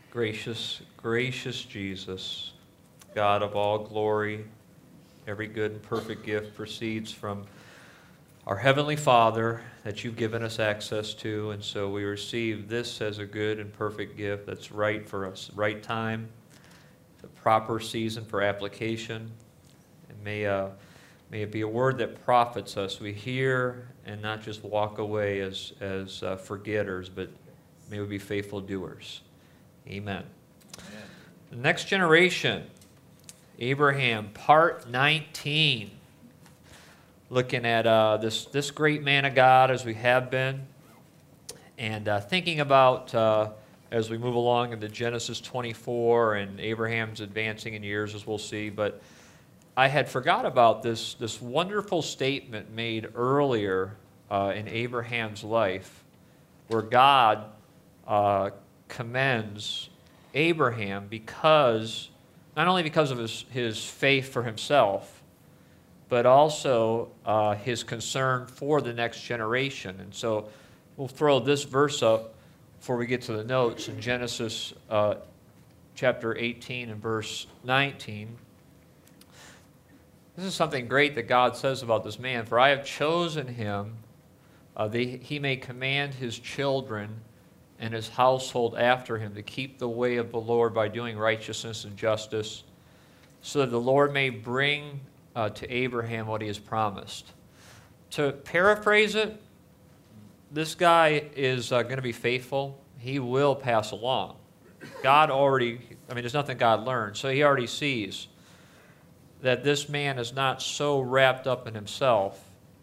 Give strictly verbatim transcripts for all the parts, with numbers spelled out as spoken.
Gracious, gracious Jesus, God of all glory, every good and perfect gift proceeds from our Heavenly Father that you've given us access to, and so we receive this as a good and perfect gift that's right for us, right time, the proper season for application, and may, uh, may it be a word that profits us. We hear and not just walk away as, as uh, forgetters, but may we be faithful doers. Amen. Amen. The next generation, Abraham, part nineteen. Looking at uh, this, this great man of God as we have been, and uh, thinking about, uh, as we move along into Genesis twenty-four, and Abraham's advancing in years, as we'll see, but I had forgot about this, this wonderful statement made earlier uh, in Abraham's life, where God uh, commends Abraham because, not only because of his, his faith for himself, but also uh, his concern for the next generation. And so we'll throw this verse up before we get to the notes in Genesis uh, chapter eighteen and verse nineteen. This is something great that God says about this man. For I have chosen him uh, that he may command his children and his household after him to keep the way of the Lord by doing righteousness and justice, so that the Lord may bring uh, to Abraham what he has promised. To paraphrase it, this guy is uh, going to be faithful. He will pass along. God already, I mean, there's nothing God learned, so he already sees that this man is not so wrapped up in himself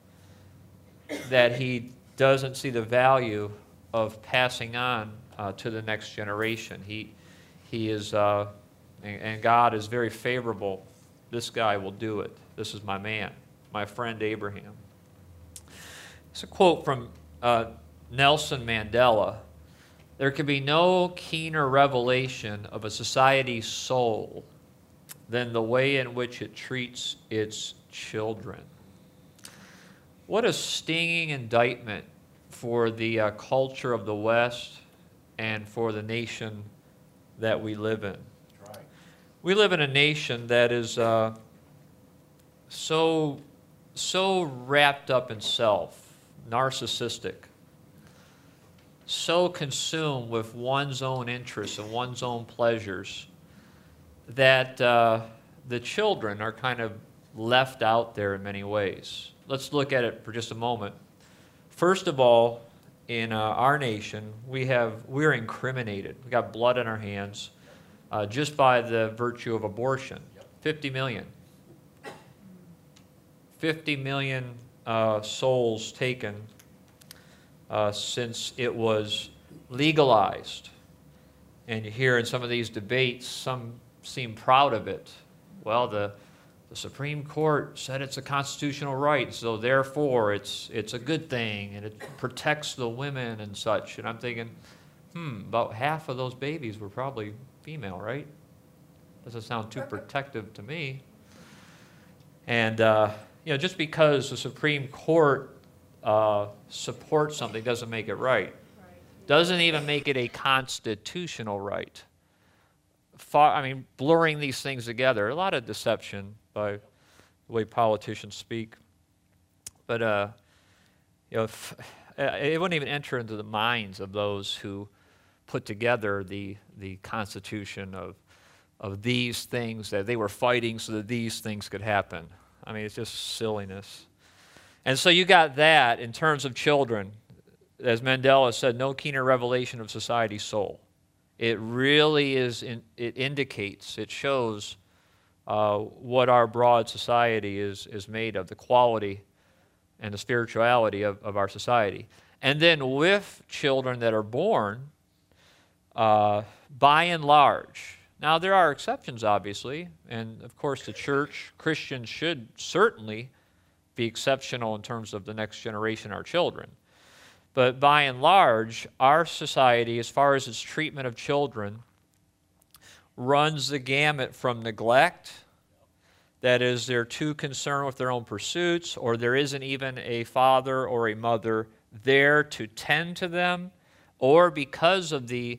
that he doesn't see the value of passing on uh, to the next generation. He, he is, uh, and, and God is very favorable. This guy will do it. This is my man, my friend Abraham. It's a quote from uh, Nelson Mandela. There can be no keener revelation of a society's soul than the way in which it treats its children. What a stinging indictment for the uh, culture of the West and for the nation that we live in. That's right. We live in a nation that is uh, so, so wrapped up in self, narcissistic, so consumed with one's own interests and one's own pleasures that uh, the children are kind of left out there in many ways. Let's look at it for just a moment. First of all, in uh, our nation, we have, we're incriminated. We got blood on our hands uh, just by the virtue of abortion. fifty million. fifty million uh, souls taken uh, since it was legalized. And you hear in some of these debates, some seem proud of it. Well, the The Supreme Court said it's a constitutional right, so therefore it's it's a good thing, and it protects the women and such. And I'm thinking, hmm, about half of those babies were probably female, right? Doesn't sound too protective to me. And uh, you know, just because the Supreme Court uh, supports something doesn't make it right. Doesn't even make it a constitutional right. Far, I mean, blurring these things together, a lot of deception by the way politicians speak. But uh, you know, if, it wouldn't even enter into the minds of those who put together the the Constitution of of these things that they were fighting so that these things could happen. I mean, it's just silliness. And so you got that in terms of children. As Mandela said, no keener revelation of society's soul. It really is, in, it indicates, it shows uh, what our broad society is, is made of, the quality and the spirituality of, of our society. And then with children that are born, uh, by and large, now there are exceptions obviously, and of course the church, Christians should certainly be exceptional in terms of the next generation, our children. But by and large, our society, as far as its treatment of children, runs the gamut from neglect, that is, they're too concerned with their own pursuits, or there isn't even a father or a mother there to tend to them, or because of the,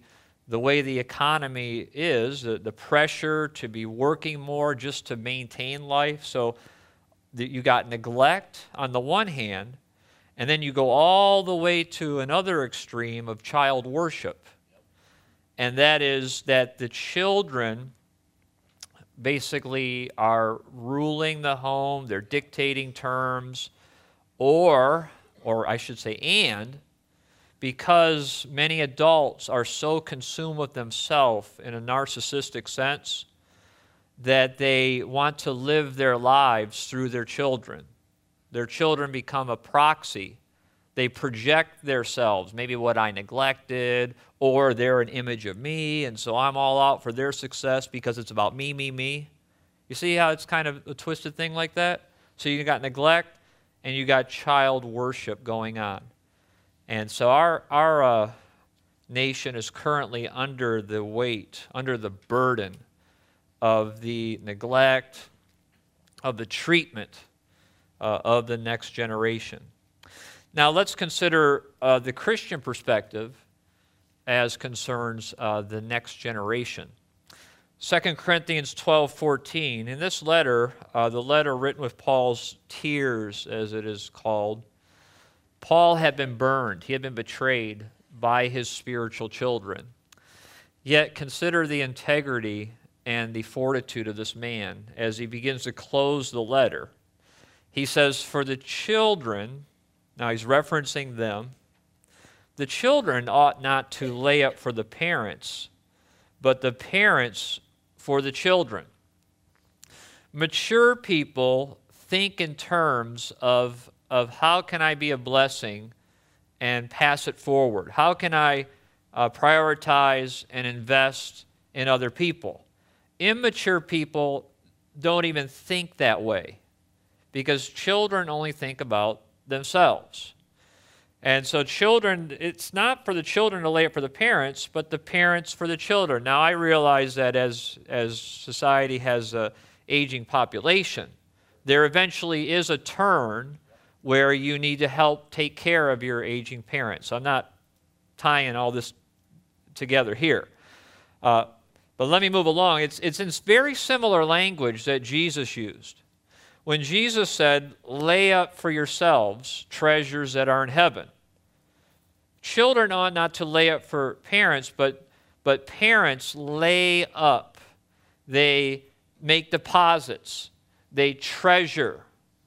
the way the economy is, the, the pressure to be working more just to maintain life. So the, you got neglect on the one hand, and then you go all the way to another extreme of child worship. And that is that the children basically are ruling the home, they're dictating terms, or, or I should say, and, because many adults are so consumed with themselves in a narcissistic sense that they want to live their lives through their children. Their children become a proxy. They project themselves, maybe what I neglected, or they're an image of me, and so I'm all out for their success because it's about me, me, me. You see how it's kind of a twisted thing like that? So you got neglect, and you got child worship going on. And so our, our uh, nation is currently under the weight, under the burden of the neglect, of the treatment uh, of the next generation. Now let's consider uh, the Christian perspective as concerns uh, the next generation. Second Corinthians twelve fourteen, in this letter, uh, the letter written with Paul's tears, as it is called, Paul had been burned. He had been betrayed by his spiritual children. Yet consider the integrity and the fortitude of this man as he begins to close the letter. He says, for the children, now he's referencing them, the children ought not to lay up for the parents, but the parents for the children. Mature people think in terms of of how can I be a blessing and pass it forward? How can I uh, prioritize and invest in other people? Immature people don't even think that way because children only think about themselves. And so children, it's not for the children to lay it for the parents, but the parents for the children. Now I realize that as, as society has an aging population, there eventually is a turn where you need to help take care of your aging parents. I'm not tying all this together here. Uh, but let me move along. It's, it's in very similar language that Jesus used. When Jesus said, lay up for yourselves treasures that are in heaven. Children ought not to lay up for parents, but, but parents lay up. They make deposits. They treasure.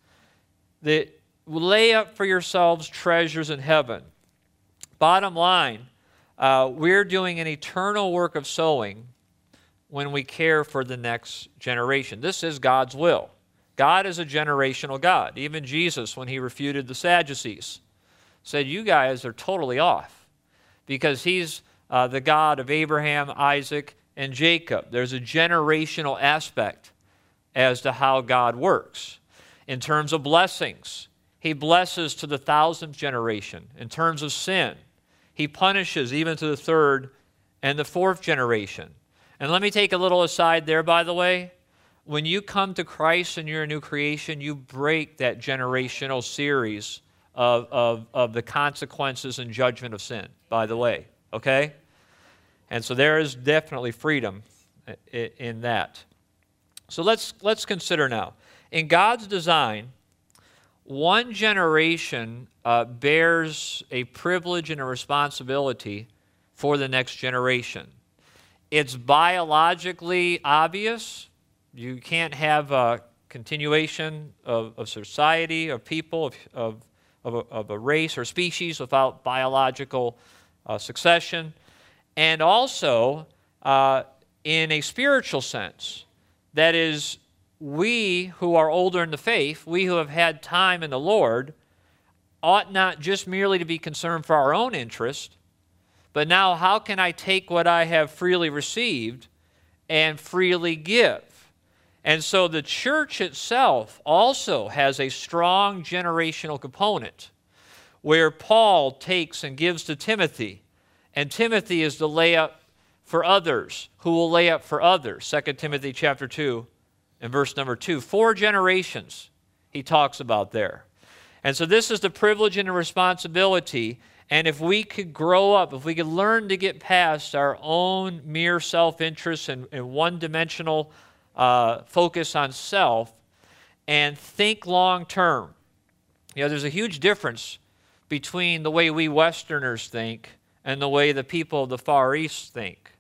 They lay up for yourselves treasures in heaven. Bottom line, uh, we're doing an eternal work of sowing when we care for the next generation. This is God's will. God is a generational God. Even Jesus, when he refuted the Sadducees, said, you guys are totally off because he's uh, the God of Abraham, Isaac, and Jacob. There's a generational aspect as to how God works. In terms of blessings, he blesses to the thousandth generation. In terms of sin, he punishes even to the third and the fourth generation. And let me take a little aside there, by the way. When you come to Christ and you're a new creation, you break that generational series of, of, of the consequences and judgment of sin, by the way, okay? And so there is definitely freedom in that. So let's, let's consider now. In God's design, one generation uh, bears a privilege and a responsibility for the next generation. It's biologically obvious. You can't have a continuation of, of society, of people, of, of, of, a, of a race or species without biological uh, succession. And also, uh, in a spiritual sense, that is, we who are older in the faith, we who have had time in the Lord, ought not just merely to be concerned for our own interest, but now how can I take what I have freely received and freely give? And so the church itself also has a strong generational component where Paul takes and gives to Timothy, and Timothy is to lay up for others who will lay up for others. Second Timothy chapter two and verse number two. Four generations he talks about there. And so this is the privilege and the responsibility, And if we could grow up, if we could learn to get past our own mere self-interest and, and one-dimensional uh, focus on self and think long-term. You know, there's a huge difference between the way we Westerners think and the way the people of the Far East think.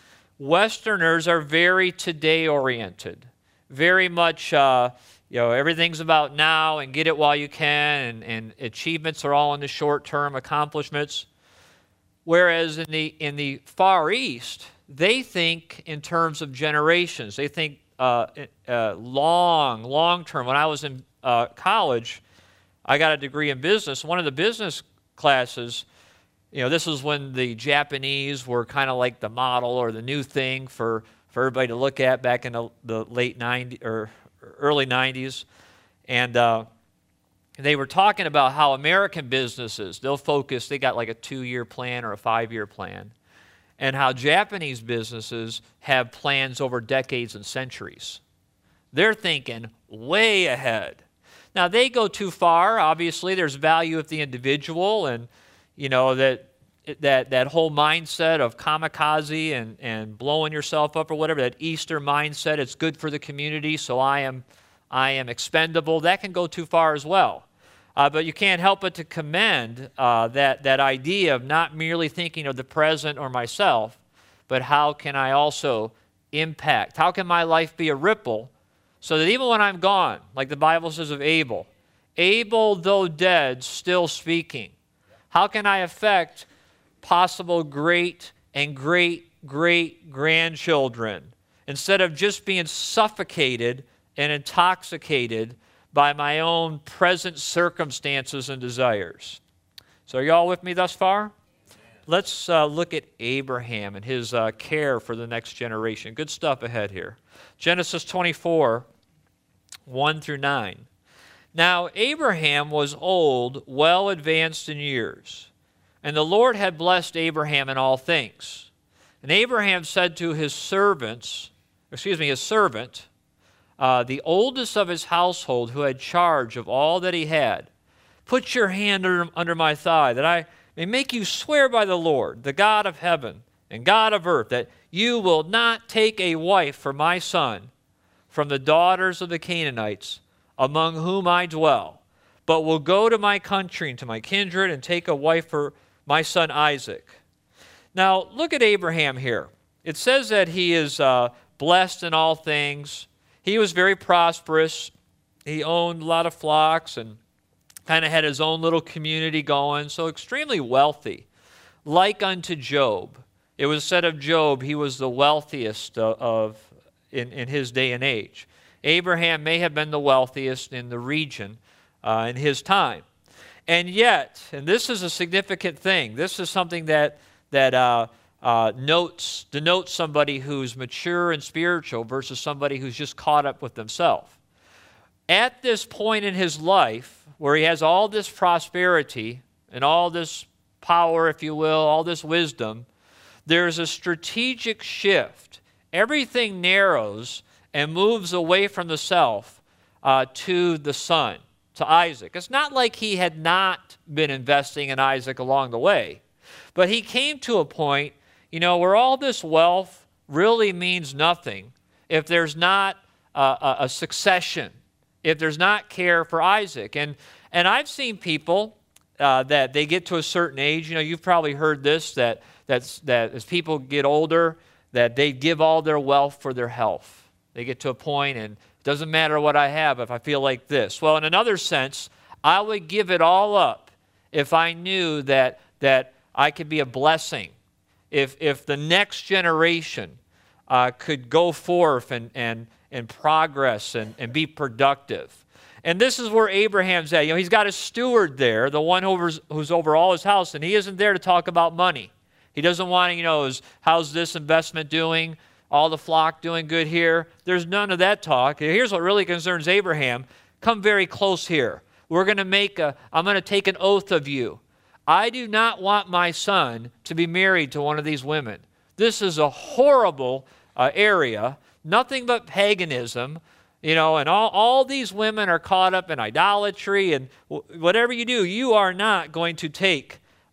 Westerners are very today-oriented, very much, uh, you know, everything's about now and get it while you can, and, and achievements are all in the short term, accomplishments. Whereas in the, in the Far East, they think in terms of generations. They think uh, uh, long, long term. When I was in uh, college, I got a degree in business. One of the business classes, you know, this was when the Japanese were kind of like the model or the new thing for, for everybody to look at back in the, the late nineties or early nineties. And uh, they were talking about how American businesses, they'll focus, they got like a two-year plan or a five-year plan, and how Japanese businesses have plans over decades and centuries. They're thinking way ahead. Now, they go too far. Obviously, there's value of the individual, and, you know, that that that whole mindset of kamikaze and, and blowing yourself up or whatever, that Easter mindset, it's good for the community, so I am, I am expendable. That can go too far as well. Uh, but you can't help but to commend uh, that, that idea of not merely thinking of the present or myself, but how can I also impact? How can my life be a ripple so that even when I'm gone, like the Bible says of Abel, Abel, though dead, still speaking. How can I affect possible great and great, great grandchildren instead of just being suffocated and intoxicated by my own present circumstances and desires? So are you all with me thus far? Let's uh, look at Abraham and his uh, care for the next generation. Good stuff ahead here. Genesis twenty-four, one through nine. Now Abraham was old, well advanced in years, and the Lord had blessed Abraham in all things. And Abraham said to his servants, excuse me, his servant, uh, the oldest of his household, who had charge of all that he had, put your hand under, under my thigh, that I may make you swear by the Lord, the God of heaven and God of earth, that you will not take a wife for my son from the daughters of the Canaanites, among whom I dwell, but will go to my country and to my kindred and take a wife for my son Isaac. Now, look at Abraham here. It says that he is uh, blessed in all things. He was very prosperous. He owned a lot of flocks and kind of had his own little community going, so extremely wealthy. Like unto Job. It was said of Job, he was the wealthiest of, of in, in his day and age. Abraham may have been the wealthiest in the region uh, in his time. And yet, and this is a significant thing, this is something that, that uh, uh, notes, denotes somebody who's mature and spiritual versus somebody who's just caught up with themselves. At this point in his life, where he has all this prosperity and all this power, if you will, all this wisdom, there's a strategic shift. Everything narrows and moves away from the self uh, to the son, to Isaac. It's not like he had not been investing in Isaac along the way, but he came to a point, you know, where all this wealth really means nothing if there's not a, a succession, if there's not care for Isaac. And, and I've seen people uh, that they get to a certain age, you know, you've probably heard this, that, that's, that as people get older, that they give all their wealth for their health. They get to a point and it doesn't matter what I have if I feel like this. Well, in another sense, I would give it all up if I knew that, that I could be a blessing. If, if the next generation uh, could go forth and, and, and progress and, and be productive. And this is where Abraham's at. You know, he's got a steward there, the one who's, who's over all his house, and he isn't there to talk about money. He doesn't want to, you know, is, how's this investment doing? All the flock doing good here? There's none of that talk. Here's what really concerns Abraham. Come very close here. We're going to make a, I'm going to take an oath of you. I do not want my son to be married to one of these women. This is a horrible uh, area, nothing but paganism, you know, and all, all these women are caught up in idolatry, and w- whatever you do, you are not going to take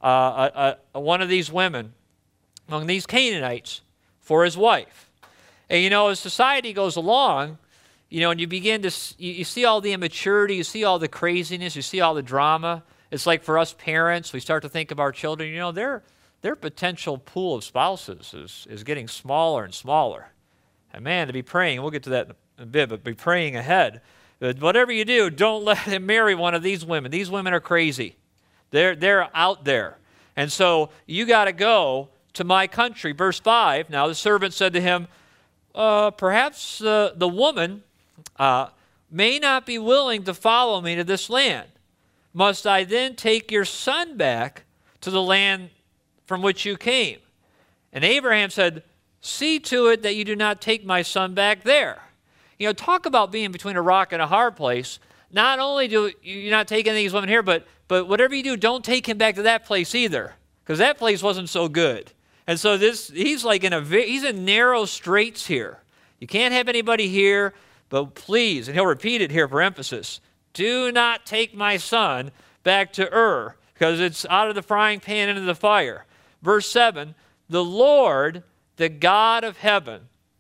uh, a, a, one of these women among these Canaanites for his wife. And, you know, as society goes along, you know, and you begin to, you, you see all the immaturity, you see all the craziness, you see all the drama. It's like for us parents, we start to think of our children, you know, their, their potential pool of spouses is, is getting smaller and smaller. And man, to be praying, we'll get to that in a bit, but be praying ahead. But whatever you do, don't let him marry one of these women. These women are crazy. They're, they're out there. And so you got to go to my country. Verse five, now the servant said to him, uh, perhaps uh, the woman uh, may not be willing to follow me to this land. Must I then take your son back to the land from which you came? And Abraham said, see to it that you do not take my son back there. You know, talk about being between a rock and a hard place. Not only do you not take any of these women here, but, but whatever you do, don't take him back to that place either, because that place wasn't so good. And so this, he's like in a, he's in narrow straits here. You can't have anybody here, but please, and he'll repeat it here for emphasis, do not take my son back to Ur, because it's out of the frying pan into the fire. Verse seven, the Lord, the God of heaven,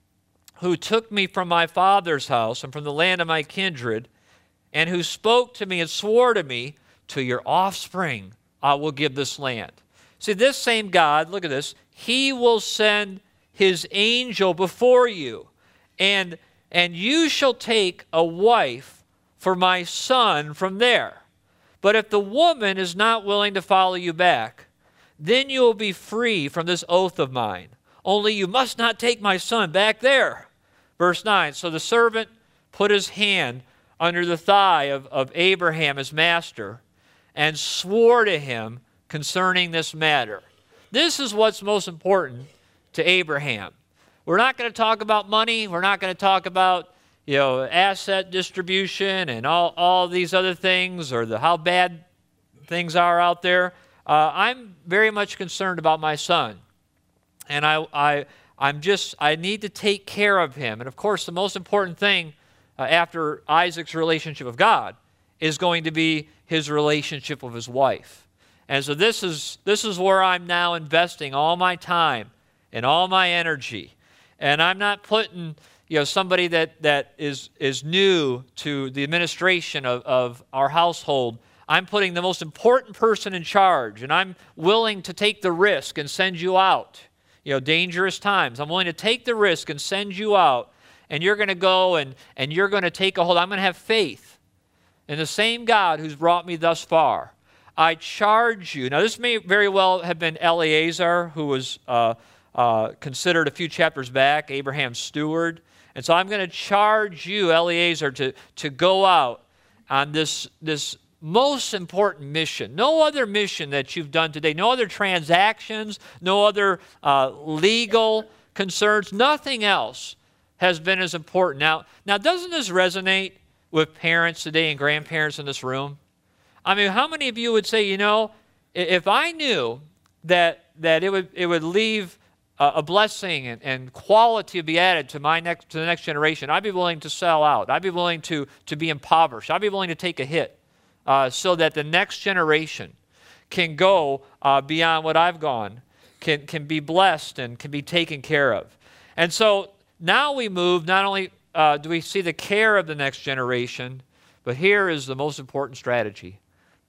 who took me from my father's house and from the land of my kindred, and who spoke to me and swore to me, to your offspring I will give this land. See, this same God, look at this, he will send his angel before you, and, and you shall take a wife for my son from there. But if the woman is not willing to follow you back, then you will be free from this oath of mine. Only you must not take my son back there. Verse nine, so the servant put his hand under the thigh of, of Abraham, his master, and swore to him concerning this matter. This is what's most important to Abraham. We're not going to talk about money. We're not going to talk about, you know, asset distribution and all, all these other things, or the how bad things are out there. Uh, I'm very much concerned about my son. And I, I, I'm just, I need to take care of him. And of course, the most important thing uh, after Isaac's relationship with God is going to be his relationship with his wife. And so this is, this is where I'm now investing all my time and all my energy. And I'm not putting, you know, somebody that, that is, is new to the administration of, of our household. I'm putting the most important person in charge, and I'm willing to take the risk and send you out. You know, dangerous times. I'm willing to take the risk and send you out, and you're going to go and, and you're going to take a hold. I'm going to have faith in the same God who's brought me thus far. I charge you. Now, this may very well have been Eleazar, who was uh, uh, considered a few chapters back Abraham's steward. And so I'm going to charge you, Eleazar, to, to go out on this, this most important mission. No other mission that you've done today, no other transactions, no other uh, legal concerns, nothing else has been as important. Now, now, doesn't this resonate with parents today and grandparents in this room? I mean, how many of you would say, you know, if I knew that that it would it would leave a, a blessing and, and quality to be added to my next to the next generation, I'd be willing to sell out. I'd be willing to to be impoverished. I'd be willing to take a hit uh, so that the next generation can go uh, beyond what I've gone, can can be blessed and can be taken care of. And so now we move. Not only uh, do we see the care of the next generation, but here is the most important strategy.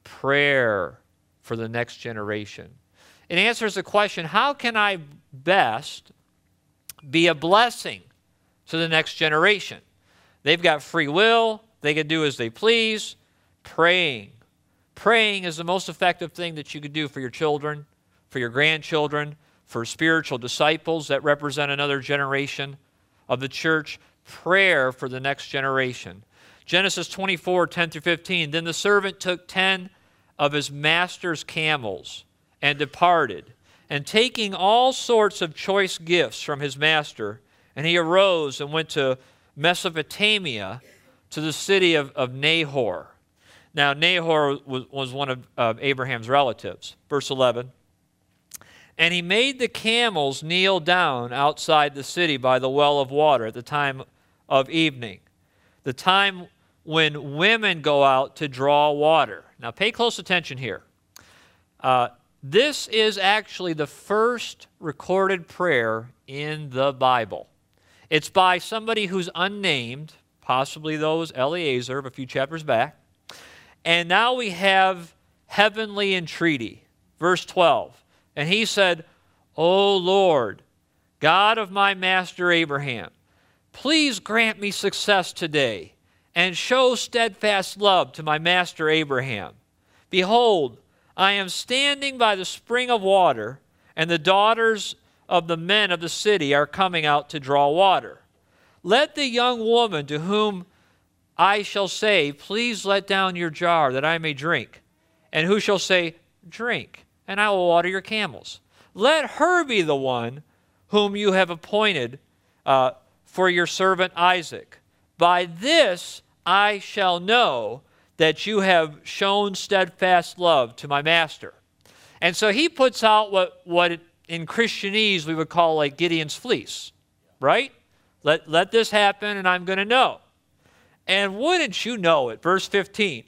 Prayer for the next generation. It answers the question, how can I best be a blessing to the next generation? They've got free will. They can do as they please. Praying. Praying is the most effective thing that you could do for your children, for your grandchildren, for spiritual disciples that represent another generation of the church. Prayer for the next generation. Genesis twenty-four, ten through fifteen. Then the servant took ten of his master's camels and departed, and taking all sorts of choice gifts from his master, and he arose and went to Mesopotamia, to the city of, of Nahor. Now, Nahor was, was one of uh, Abraham's relatives. Verse eleven. And he made the camels kneel down outside the city by the well of water at the time of evening, the time when women go out to draw water. Now, pay close attention here. Uh, this is actually the first recorded prayer in the Bible. It's by somebody who's unnamed, possibly those Eliezer a few chapters back. And now we have heavenly entreaty, verse twelve. And he said, O Lord, God of my master Abraham, please grant me success today and show steadfast love to my master Abraham. Behold, I am standing by the spring of water, and the daughters of the men of the city are coming out to draw water. Let the young woman to whom I shall say, please let down your jar that I may drink, and who shall say, drink, and I will water your camels. Let her be the one whom you have appointed uh, for your servant Isaac. By this I shall know that you have shown steadfast love to my master. And so he puts out what, what in Christianese we would call like Gideon's fleece, right? Let, let this happen and I'm going to know. And wouldn't you know it, verse fifteen,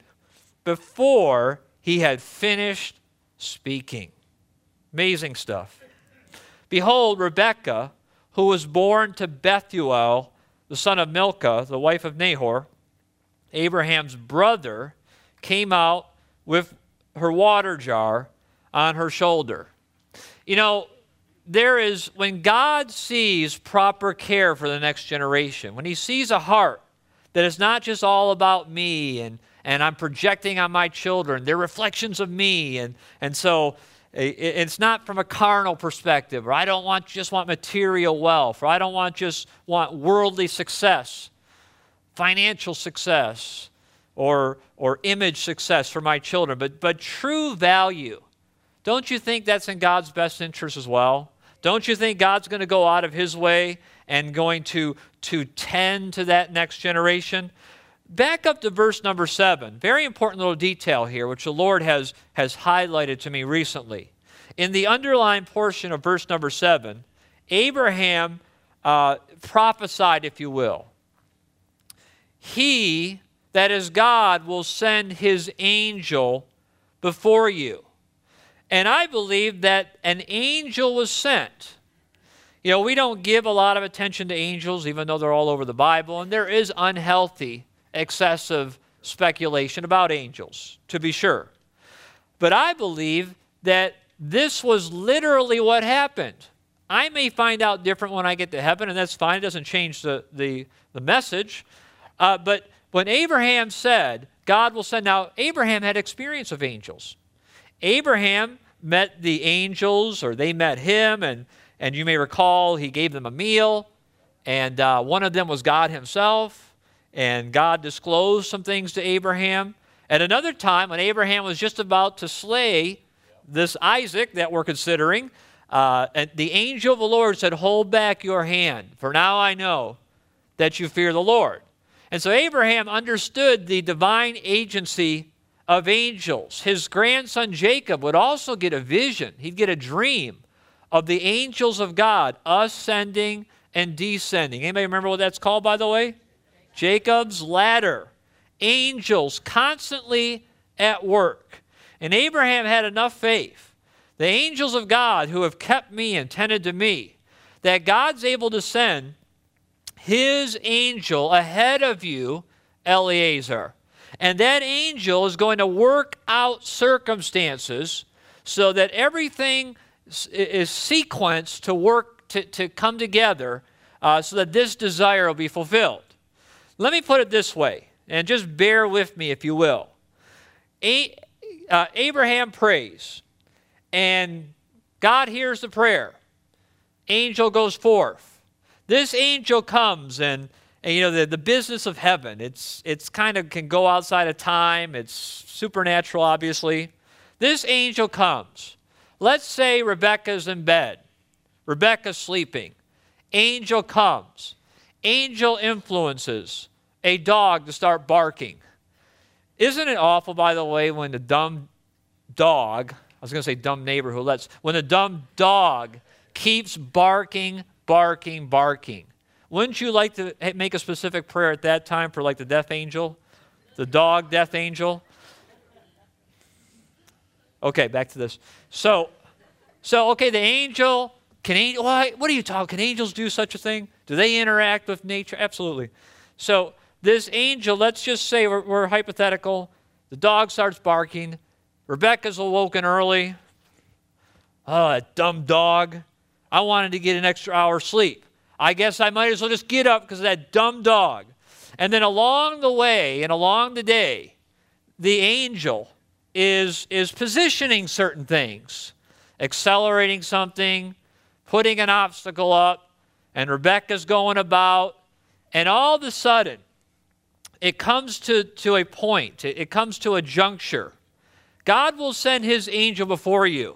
before he had finished speaking. Amazing stuff. Behold, Rebekah, who was born to Bethuel, the son of Milcah, the wife of Nahor, Abraham's brother, came out with her water jar on her shoulder. You know, there is, when God sees proper care for the next generation, when he sees a heart that is not just all about me and, and I'm projecting on my children, they're reflections of me, and, and so it's not from a carnal perspective, or I don't want just want material wealth, or I don't want just want worldly success, financial success, or, or image success for my children, but, but true value. Don't you think that's in God's best interest as well? Don't you think God's going to go out of his way and going to, to tend to that next generation? Back up to verse number seven. Very important little detail here, which the Lord has, has highlighted to me recently. In the underlying portion of verse number seven, Abraham uh, prophesied, if you will. He, that is God, will send his angel before you. And I believe that an angel was sent. You know, we don't give a lot of attention to angels, even though they're all over the Bible, and there is unhealthy, excessive speculation about angels, to be sure. But I believe that this was literally what happened. I may find out different when I get to heaven, and that's fine. It doesn't change the, the, the message. Uh, but when Abraham said, God will send, now Abraham had experience of angels. Abraham met the angels, or they met him, and, and you may recall he gave them a meal, and uh, one of them was God himself, and God disclosed some things to Abraham. At another time, when Abraham was just about to slay this Isaac that we're considering, uh, and the angel of the Lord said, hold back your hand, for now I know that you fear the Lord. And so Abraham understood the divine agency of angels. His grandson Jacob would also get a vision. He'd get a dream of the angels of God ascending and descending. Anybody remember what that's called, by the way? Jacob's ladder. Angels constantly at work. And Abraham had enough faith. The angels of God who have kept me and tended to me, that God's able to send his angel ahead of you, Eliezer. And that angel is going to work out circumstances so that everything is sequenced to work, to, to come together uh, so that this desire will be fulfilled. Let me put it this way, and just bear with me if you will. A, uh, Abraham prays, and God hears the prayer. Angel goes forth. This angel comes, and, and you know, the, the business of heaven, it's, it's kind of can go outside of time. It's supernatural, obviously. This angel comes. Let's say Rebekah's in bed. Rebekah's sleeping. Angel comes. Angel influences a dog to start barking. Isn't it awful, by the way, when the dumb dog, I was going to say dumb neighbor who lets, when the dumb dog keeps barking, barking, barking. Wouldn't you like to make a specific prayer at that time for like the death angel? The dog death angel? Okay, back to this. So, so okay, the angel, can angel, what, what are you talking? Can angels do such a thing? Do they interact with nature? Absolutely. So this angel, let's just say we're, we're hypothetical. The dog starts barking. Rebecca's awoken early. Oh, that dumb dog. I wanted to get an extra hour sleep. I guess I might as well just get up because of that dumb dog. And then along the way and along the day, the angel is, is positioning certain things, accelerating something, putting an obstacle up, and Rebecca's going about, and all of a sudden, it comes to, to a point, it, it comes to a juncture. God will send his angel before you.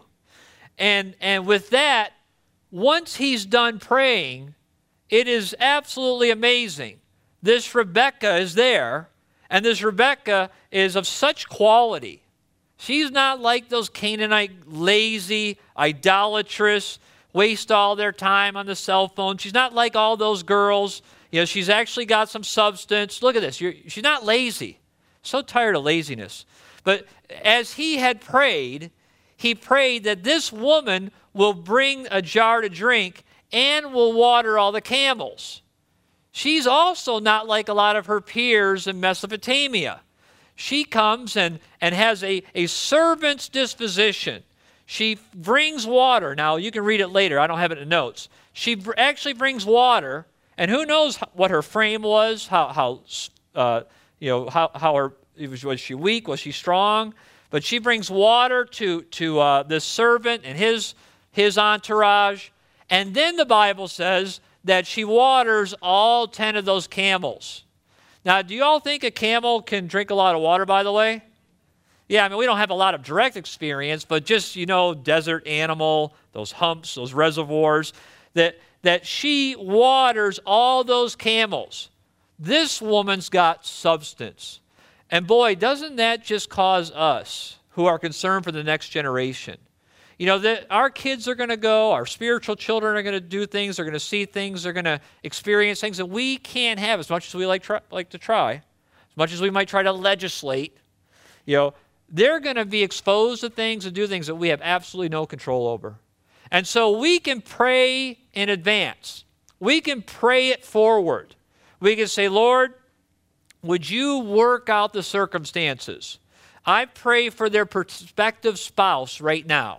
And, and with that, once he's done praying, it is absolutely amazing. This Rebecca is there, and this Rebecca is of such quality. She's not like those Canaanite, lazy, idolatrous, waste all their time on the cell phone. She's not like all those girls. You know, she's actually got some substance. Look at this. You're, she's not lazy. So tired of laziness. But as he had prayed, he prayed that this woman will bring a jar to drink and will water all the camels. She's also not like a lot of her peers in Mesopotamia. She comes and, and has a, a servant's disposition. She brings water. Now, you can read it later. I don't have it in notes. She br- actually brings water, and who knows what her frame was, how, how uh, you know, how, how her, was she weak, was she strong? But she brings water to, to uh, this servant and his, his entourage. And then the Bible says that she waters all ten of those camels. Now, do you all think a camel can drink a lot of water, by the way? Yeah, I mean, we don't have a lot of direct experience, but just, you know, desert animal, those humps, those reservoirs, that, that she waters all those camels. This woman's got substance. And boy, doesn't that just cause us, who are concerned for the next generation, you know, that our kids are going to go, our spiritual children are going to do things, they're going to see things, they're going to experience things that we can't have as much as we like, try, like to try, as much as we might try to legislate. You know, they're going to be exposed to things and do things that we have absolutely no control over. And so we can pray in advance. We can pray it forward. We can say, Lord, would you work out the circumstances? I pray for their prospective spouse right now.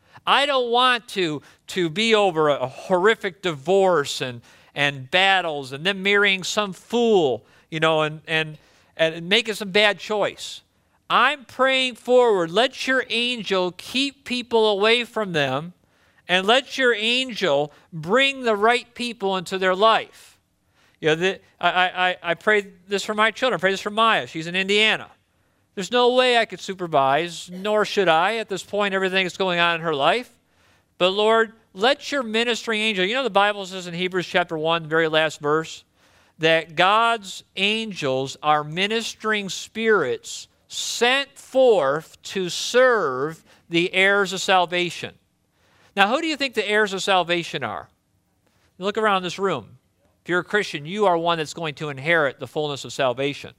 I don't want to, to be over a, a horrific divorce and, and battles and them marrying some fool, you know, and, and, and making some bad choice. I'm praying forward. Let your angel keep people away from them, and let your angel bring the right people into their life. You know, the, I, I, I pray this for my children. I pray this for Maya. She's in Indiana. There's no way I could supervise, nor should I at this point, everything that's going on in her life. But Lord, let your ministering angel, you know the Bible says in Hebrews chapter one, the very last verse, that God's angels are ministering spirits sent forth to serve the heirs of salvation. Now, who do you think the heirs of salvation are? Look around this room. If you're a Christian, you are one that's going to inherit the fullness of salvation.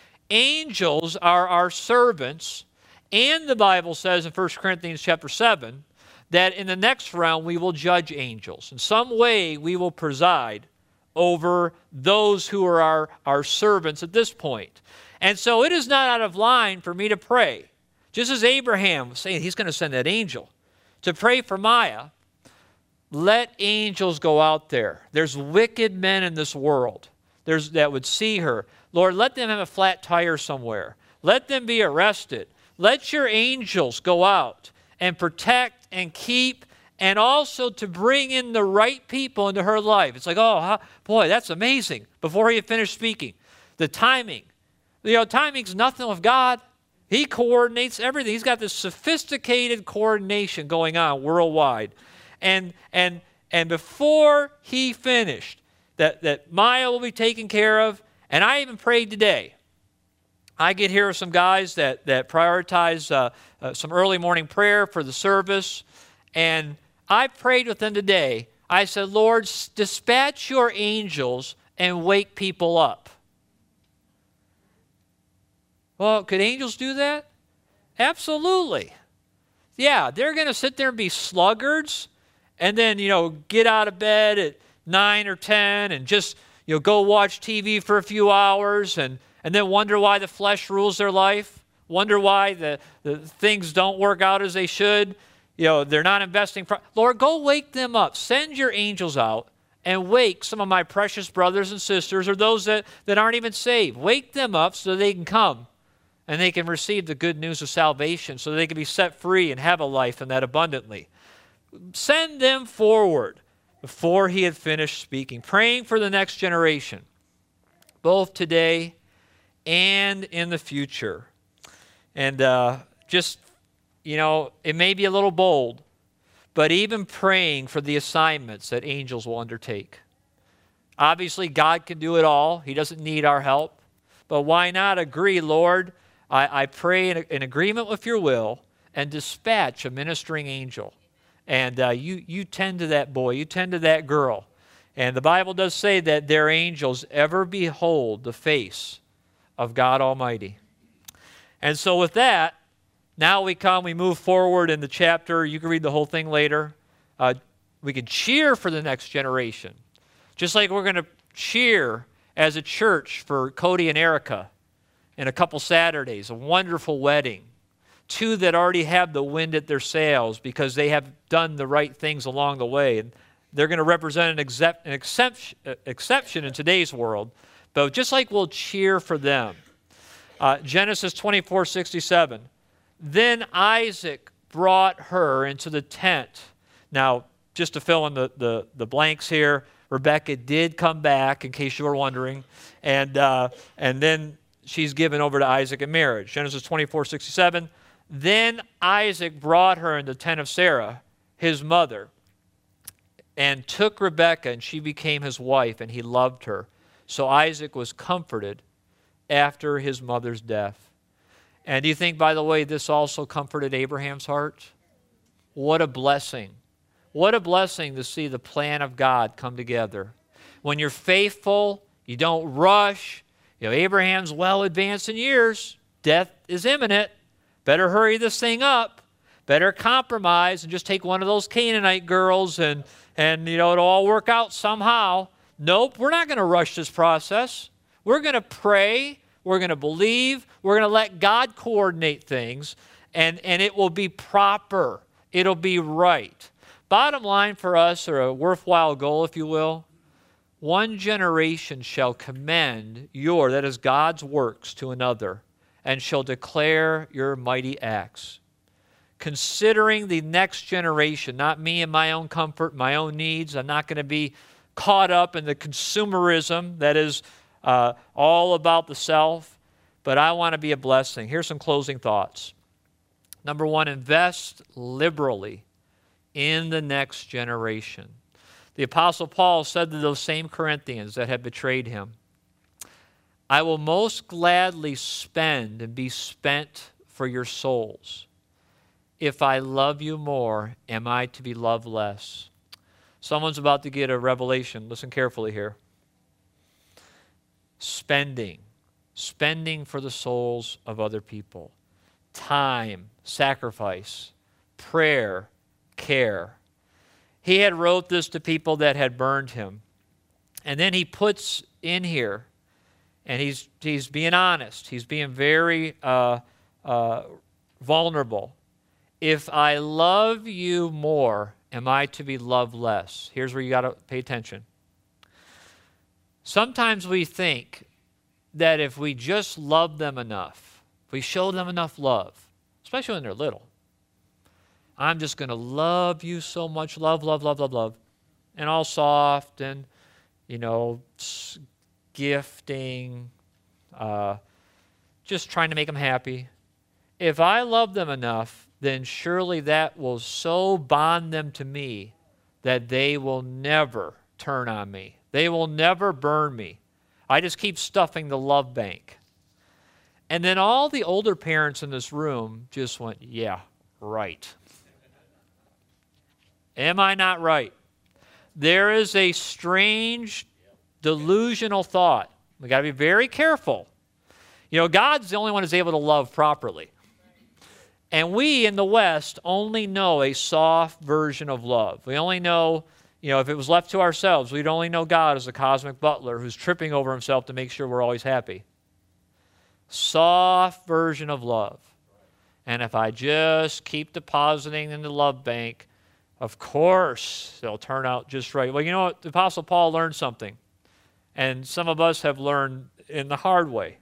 Angels are our servants, and the Bible says in First Corinthians chapter seven that in the next realm we will judge angels. In some way we will preside over those who are our, our servants at this point. And so it is not out of line for me to pray. Just as Abraham was saying he's going to send that angel to pray for Maya, let angels go out there. There's wicked men in this world There's, that would see her. Lord, let them have a flat tire somewhere. Let them be arrested. Let your angels go out and protect and keep, and also to bring in the right people into her life. It's like, oh, how, boy, that's amazing. Before he had finished speaking, the timing. You know, timing's nothing with God. He coordinates everything. He's got this sophisticated coordination going on worldwide. And, and, and before he finished, that, that Maya will be taken care of. And I even prayed today. I get here with some guys that, that prioritize uh, uh, some early morning prayer for the service. And I prayed with them today. I said, Lord, dispatch your angels and wake people up. Well, could angels do that? Absolutely. Yeah, they're going to sit there and be sluggards and then, you know, get out of bed at nine or ten and just, you know, go watch T V for a few hours and, and then wonder why the flesh rules their life, wonder why the, the things don't work out as they should. You know, they're not investing. Pro- Lord, go wake them up. Send your angels out and wake some of my precious brothers and sisters or those that, that aren't even saved. Wake them up so they can come and they can receive the good news of salvation so they can be set free and have a life and that abundantly. Send them forward before he had finished speaking, praying for the next generation, both today and in the future. And uh, just, you know, it may be a little bold, but even praying for the assignments that angels will undertake. Obviously, God can do it all. He doesn't need our help. But why not agree, Lord, I, I pray in, in agreement with your will and dispatch a ministering angel. And uh, you, you tend to that boy, you tend to that girl. And the Bible does say that their angels ever behold the face of God Almighty. And so with that, now we come, we move forward in the chapter. You can read the whole thing later. Uh, we can cheer for the next generation. Just like we're going to cheer as a church for Cody and Erica in a couple Saturdays, a wonderful wedding. Two that already have the wind at their sails because they have done the right things along the way. And they're going to represent an, except, an exception, exception in today's world. But just like we'll cheer for them. Uh, Genesis twenty-four sixty-seven. Then Isaac brought her into the tent. Now, just to fill in the, the, the blanks here, Rebekah did come back, in case you were wondering. And, uh, and then she's given over to Isaac in marriage. Genesis twenty-four sixty-seven. Then Isaac brought her in the tent of Sarah, his mother, and took Rebekah, and she became his wife, and he loved her. So Isaac was comforted after his mother's death. And do you think, by the way, this also comforted Abraham's heart? What a blessing. What a blessing to see the plan of God come together. When you're faithful, you don't rush. You know, Abraham's well advanced in years. Death is imminent. Better hurry this thing up. Better compromise and just take one of those Canaanite girls and, and you know, it'll all work out somehow. Nope, we're not going to rush this process. We're going to pray. We're going to believe. We're going to let God coordinate things, and, and it will be proper. It'll be right. Bottom line for us, or a worthwhile goal, if you will, one generation shall commend your, that is God's works, to another, and shall declare your mighty acts. Considering the next generation, not me and my own comfort, my own needs. I'm not going to be caught up in the consumerism that is uh, all about the self, but I want to be a blessing. Here's some closing thoughts. Number one, invest liberally in the next generation. The Apostle Paul said to those same Corinthians that had betrayed him, I will most gladly spend and be spent for your souls. If I love you more, am I to be loved less? Someone's about to get a revelation. Listen carefully here. Spending. Spending for the souls of other people. Time, sacrifice, prayer, care. He had wrote this to people that had burned him. And then he puts in here, and he's, he's being honest. He's being very uh, uh, vulnerable. If I love you more, am I to be loved less? Here's where you got to pay attention. Sometimes we think that if we just love them enough, if we show them enough love, especially when they're little, I'm just going to love you so much, love, love, love, love, love, and all soft and, you know, gifting, uh, just trying to make them happy. If I love them enough, then surely that will so bond them to me that they will never turn on me. They will never burn me. I just keep stuffing the love bank. And then all the older parents in this room just went, yeah, right. Am I not right? There is a strange, delusional thought. We got to be very careful. You know, God's the only one who's able to love properly. And we in the West only know a soft version of love. We only know, you know, if it was left to ourselves, we'd only know God as a cosmic butler who's tripping over himself to make sure we're always happy. Soft version of love. And if I just keep depositing in the love bank, of course they'll turn out just right. Well, you know what? The Apostle Paul learned something. And some of us have learned in the hard way.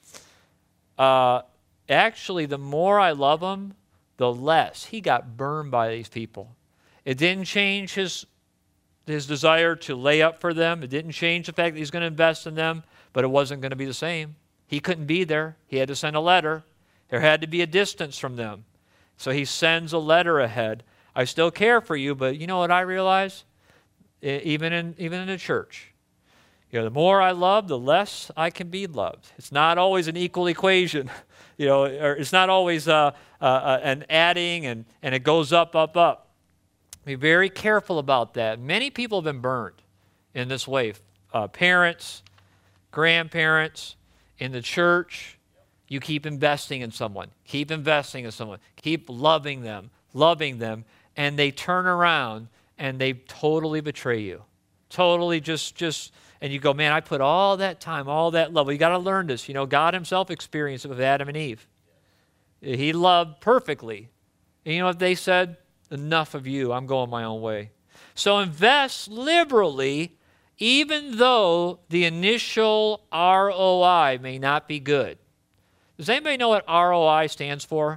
Uh, actually, the more I love him, the less he got burned by these people. It didn't change his, his desire to lay up for them. It didn't change the fact that he's going to invest in them, but it wasn't going to be the same. He couldn't be there. He had to send a letter. There had to be a distance from them. So he sends a letter ahead. I still care for you, but you know what I realize? Even in, even in the church. You know, the more I love, the less I can be loved. It's not always an equal equation. You know, or it's not always uh, uh, an adding and, and it goes up, up, up. Be very careful about that. Many people have been burned in this way. Uh, parents, grandparents, in the church. You keep investing in someone. Keep investing in someone. Keep loving them, loving them, and they turn around and they totally betray you. Totally just, just, and you go, man, I put all that time, all that love. Well, you got to learn this. You know, God himself experienced it with Adam and Eve. He loved perfectly. And you know what they said? Enough of you. I'm going my own way. So invest liberally, even though the initial R O I may not be good. Does anybody know what R O I stands for?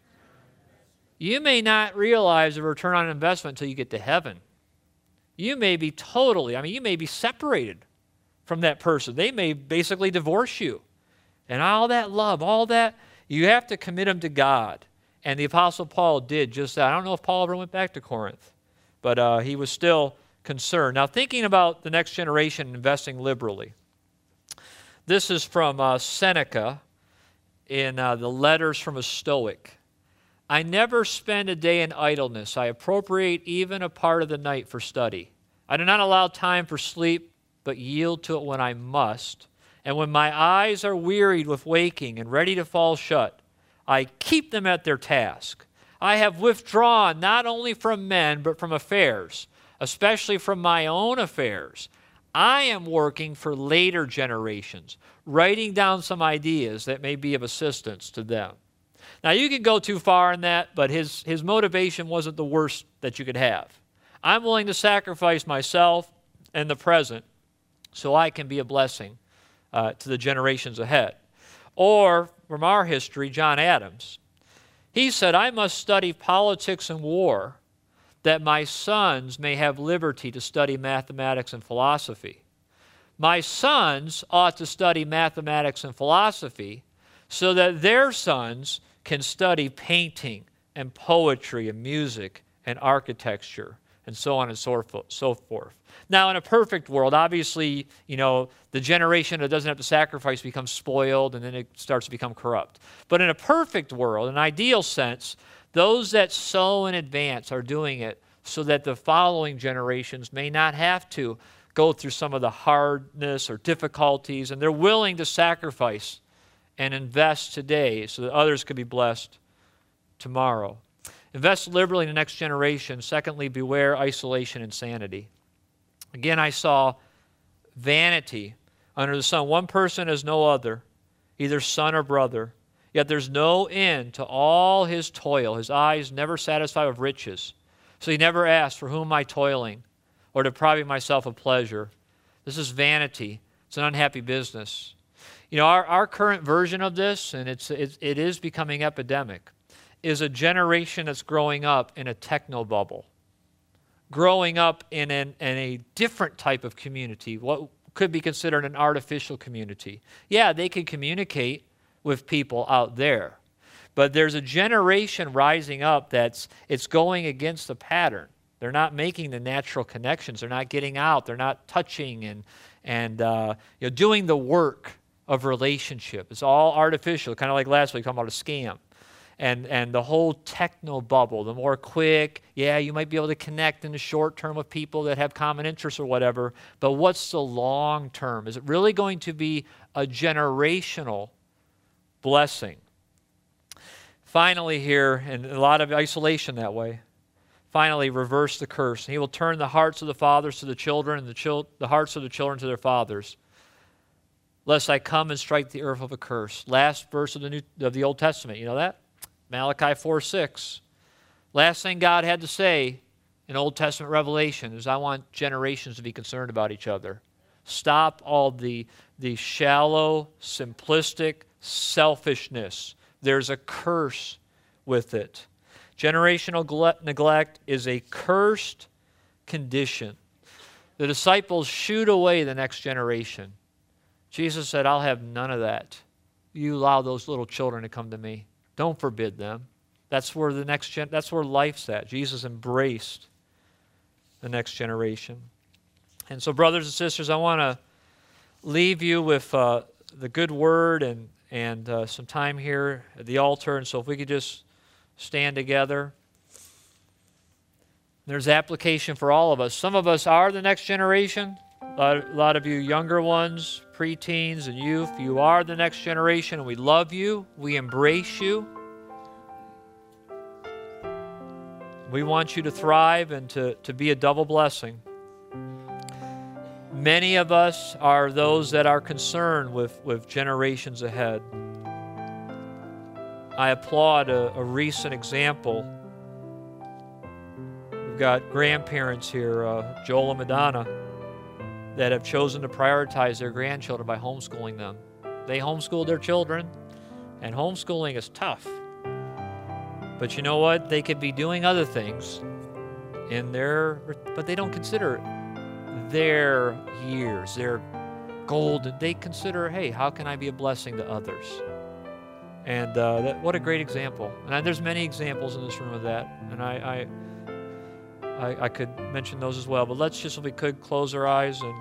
You may not realize the return on investment until you get to heaven. You may be totally, I mean, you may be separated from that person. They may basically divorce you. And all that love, all that, you have to commit them to God. And the Apostle Paul did just that. I don't know if Paul ever went back to Corinth, but uh, he was still concerned. Now, thinking about the next generation investing liberally. This is from uh, Seneca in uh, the Letters from a Stoic. I never spend a day in idleness. I appropriate even a part of the night for study. I do not allow time for sleep, but yield to it when I must. And when my eyes are wearied with waking and ready to fall shut, I keep them at their task. I have withdrawn not only from men, but from affairs, especially from my own affairs. I am working for later generations, writing down some ideas that may be of assistance to them. Now, you can go too far in that, but his, his motivation wasn't the worst that you could have. I'm willing to sacrifice myself and the present so I can be a blessing uh, to the generations ahead. Or, from our history, John Adams. He said, I must study politics and war that my sons may have liberty to study mathematics and philosophy. My sons ought to study mathematics and philosophy so that their sons can study painting and poetry and music and architecture and so on and so forth. Now, in a perfect world, obviously, you know, the generation that doesn't have to sacrifice becomes spoiled and then it starts to become corrupt. But in a perfect world, an ideal sense, those that sow in advance are doing it so that the following generations may not have to go through some of the hardness or difficulties, and they're willing to sacrifice and invest today so that others could be blessed tomorrow. Invest liberally in the next generation. Secondly, beware isolation and sanity. Again, I saw vanity under the sun. One person has no other, either son or brother. Yet there's no end to all his toil. His eyes never satisfied with riches. So he never asked, for whom am I toiling, or depriving myself of pleasure. This is vanity. It's an unhappy business. You know, our, our current version of this, and it's, it's, it is becoming epidemic, is a generation that's growing up in a techno bubble, growing up in, an, in a different type of community, what could be considered an artificial community. Yeah, they can communicate with people out there, but there's a generation rising up that's it's going against the pattern. They're not making the natural connections. They're not getting out. They're not touching and, and uh, you know, doing the work of relationship. It's all artificial, kind of like last week, talking about a scam. And, and the whole techno bubble, the more quick, yeah, you might be able to connect in the short term with people that have common interests or whatever, but what's the long term? Is it really going to be a generational blessing? Finally here, and a lot of isolation that way, finally reverse the curse. And he will turn the hearts of the fathers to the children and the, chil- the hearts of the children to their fathers, lest I come and strike the earth with a curse. Last verse of the, New, of the Old Testament. You know that? Malachi four six. Last thing God had to say in Old Testament revelation is, I want generations to be concerned about each other. Stop all the, the shallow, simplistic selfishness. There's a curse with it. Generational neglect is a cursed condition. The disciples shooed away the next generation. Jesus said, I'll have none of that. You allow those little children to come to me. Don't forbid them. That's where the next gen- that's where life's at. Jesus embraced the next generation. And so, brothers and sisters, I want to leave you with uh, the good word and, and uh, some time here at the altar. And so if we could just stand together. There's application for all of us. Some of us are the next generation. A lot, a lot of you younger ones, preteens and youth, you are the next generation, and we love you. We embrace you. We want you to thrive and to, to be a double blessing. Many of us are those that are concerned with, with generations ahead. I applaud a, a recent example. We've got grandparents here, uh, Joel and Madonna, that have chosen to prioritize their grandchildren by homeschooling them. They homeschool their children, and homeschooling is tough. But you know what? They could be doing other things in their, but they don't consider their years, their gold. They consider, hey, how can I be a blessing to others? And uh, that, what a great example. And there's many examples in this room of that. And I, I, I, I could mention those as well. But let's just, if we could, close our eyes. And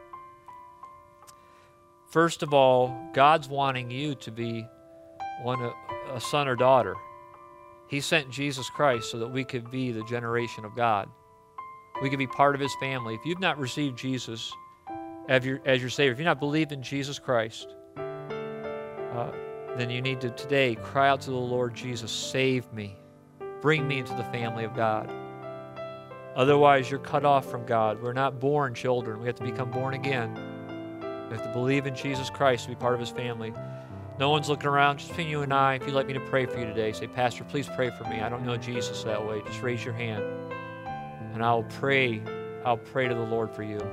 first of all, God's wanting you to be one a, a son or daughter. He sent Jesus Christ so that we could be the generation of God. We could be part of His family. If you've not received Jesus as your, as your Savior, if you've not believed in Jesus Christ, uh, then you need to today cry out to the Lord Jesus, save me. Bring me into the family of God. Otherwise, you're cut off from God. We're not born children. We have to become born again. We have to believe in Jesus Christ to be part of His family. No one's looking around, just between you and I. If you'd like me to pray for you today, say, Pastor, please pray for me. I don't know Jesus that way. Just raise your hand. And I'll pray. I'll pray to the Lord for you.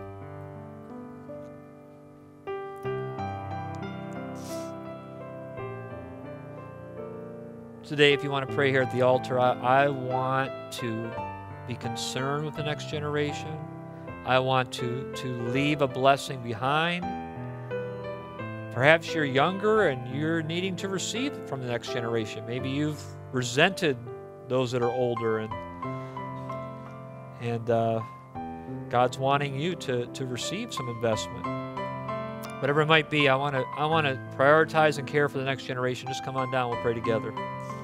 Today, if you want to pray here at the altar, I, I want to be concerned with the next generation. I want to, to leave a blessing behind. Perhaps you're younger and you're needing to receive from the next generation. Maybe you've resented those that are older, and and uh, God's wanting you to, to receive some investment. Whatever it might be, I want to I want to prioritize and care for the next generation. Just come on down. We'll pray together.